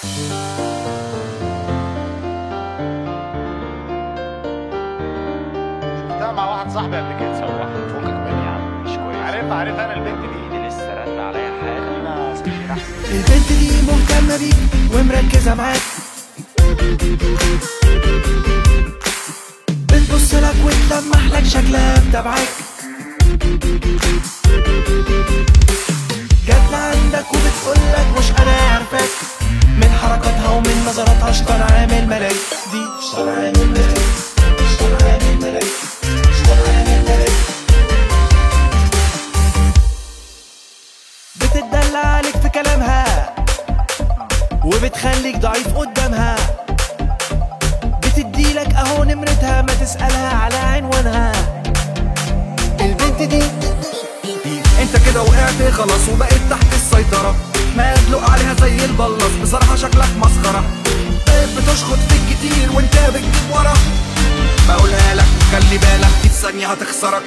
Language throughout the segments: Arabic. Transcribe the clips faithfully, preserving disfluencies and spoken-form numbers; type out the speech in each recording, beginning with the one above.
شفتها مع واحد صاحبي قبل كده. سواح فوقك مني يا عم، مش كويس. عارف عارف انا البنت دي دي لسه رن عليا حالا. انا سمير احسن. البنت دي مهتمة بيك ومركزة معاك، بتبص لك وتلمح لك شكلها متابعاك، جات عندك وبتقول لك مش انا عارفاك، من حركاتها ومن نظراتها شطر عامل ملاك. دي شطر عامل ملاك، شطر عامل ملاك، شطر عامل ملاك. بتدلع عليك في كلامها وبتخليك ضعيف قدامها، بتديلك اهو نمرتها، ما تسألها على عنوانها. البنت دي انت كده وقعت خلاص وبقيت تحت السيطرة، ما يدلق عليها زي البلاص، بصراحة شكلك مسخرة. بقيت بتشخط فيك كتير وانت بتجيب ورا، بقولها لك خلي بالك دي في ثانية هتخسرك.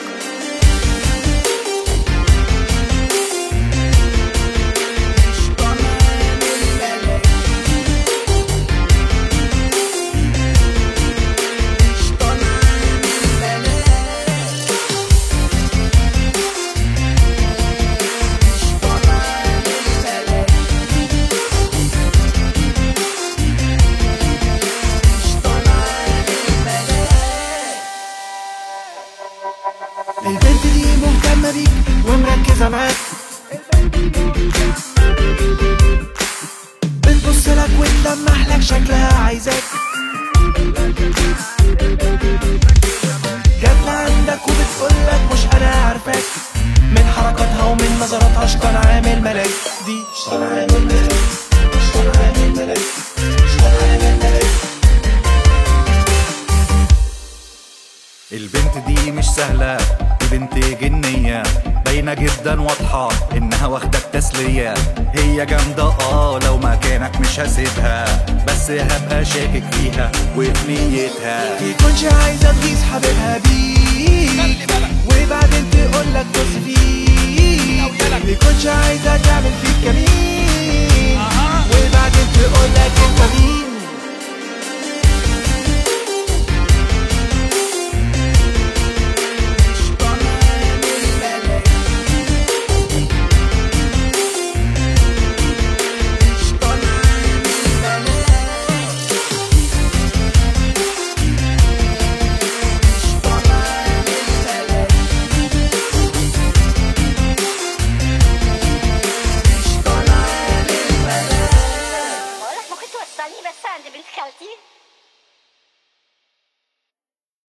البنت دي مهتمة بيك ومركزة معاك، بتبص لك وتلمح لك شكلها عايزاك، جات عندك وبتقول لك مش انا عارفاك، من حركاتها ومن نظراتها شطر عامل ملاك. دي شطر عامل ملاك، شطر عامل ملاك، شطر عامل ملاك. البنت دي مش سهلة، دي بنت جنية، باينة جدا واضحة انها واخدك تسلية. هي جامدة اه لو مكانك مش هسيبها، بس هبقى شاكك فيها وفي نيتها. يكونش عايزة تقيس حبيبها بيك وبعدين تقولك بص فيك، يكونش عايزة تعمل فيك كمين وبعدين تقولك انت مين. بس عند بنت خالتي